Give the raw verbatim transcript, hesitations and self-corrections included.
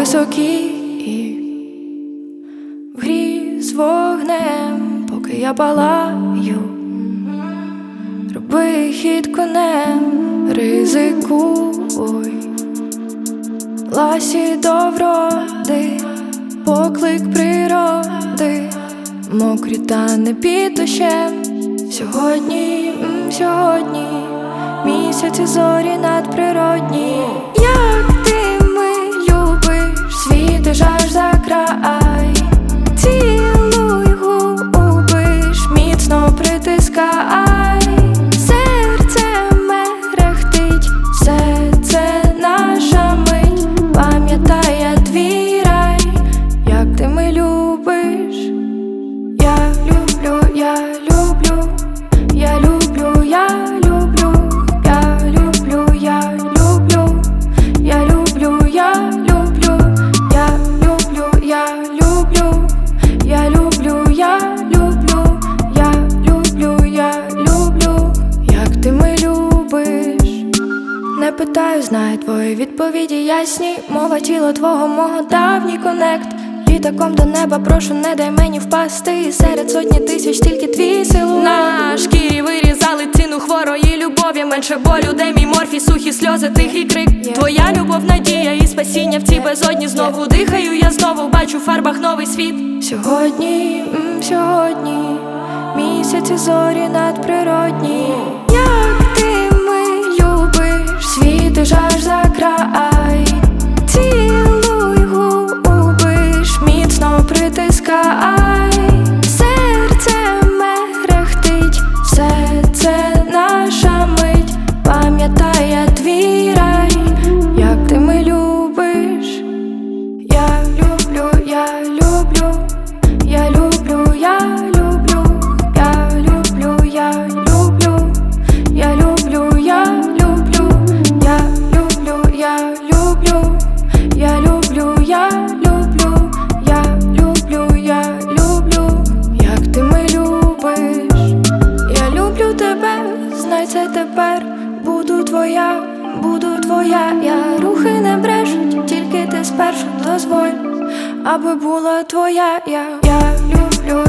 високі і в грі з вогнем, поки я палаю, роби хід конем, ризикуй, ласі до вроди, поклик природи, мокрі та не під дощем. Сьогодні, м, сьогодні місяці зорі надприродні. Як ти ми любиш, світиш аж за край, цілуй губиш, міцно притискай, серце мерехтить, все це наша мить, пам'ятає твій рай. Як ти ми любиш, я люблю, я люблю, я люблю, я люблю, я люблю, я люблю, я люблю, я люблю, я люблю, я люблю, я люблю, я люблю, я люблю, я люблю. Як ти ми любиш? Не питаю, знаю твої відповіді ясні. Мова тіла твого, мого давній конект. Літаком до неба, прошу, не дай мені впасти. Серед сотні тисяч тільки твій силует. На шкірі вирізали ціну хворої любові. Менше болю, де мій морфій, сухі сльози, тихий крик. yeah. Твоя любов, надія і спасіння в цій безодні. Знову дихаю, я знову бачу в фарбах новий світ. Сьогодні, м, сьогодні місяці зорі надприродні. Як ти ми любиш, світиш аж за край, цілуй губиш, міцно притискай, серце мерехтить, все це наша мить, пам'ятає твій рай. Як ти ми любиш, я люблю, я люблю, я люблю, я люблю, я люблю, я люблю, я люблю, я люблю, я люблю, я люблю, я люблю, я люблю, я люблю, я люблю. Як ти ми любиш, я люблю тебе, знай це тепер. Буду твоя, буду твоя, я рухи не брешуть, тільки ти спершу дозволь, аби була твоя. Я, я люблю,